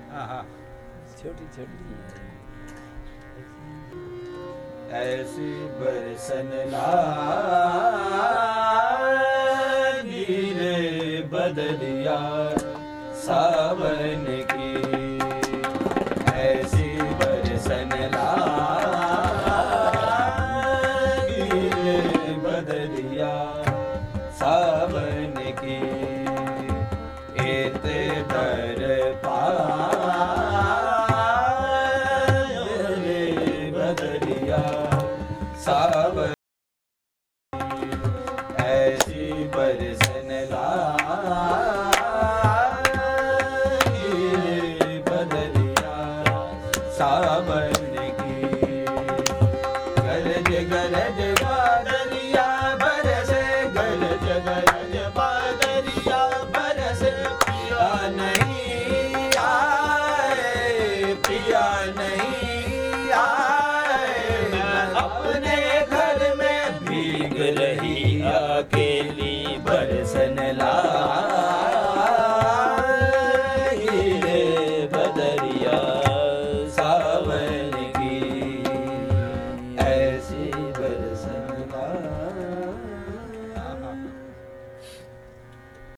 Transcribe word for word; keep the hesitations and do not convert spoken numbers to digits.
आहा, छोटी छोटी ऐसी बरसन लागी रे बदलिया सावन की, ऐसी बरसन लागी रे बदलिया सावन की, एते दर पाए बदलिया सावन, ऐसी बरसन लागी रे बदलिया सावन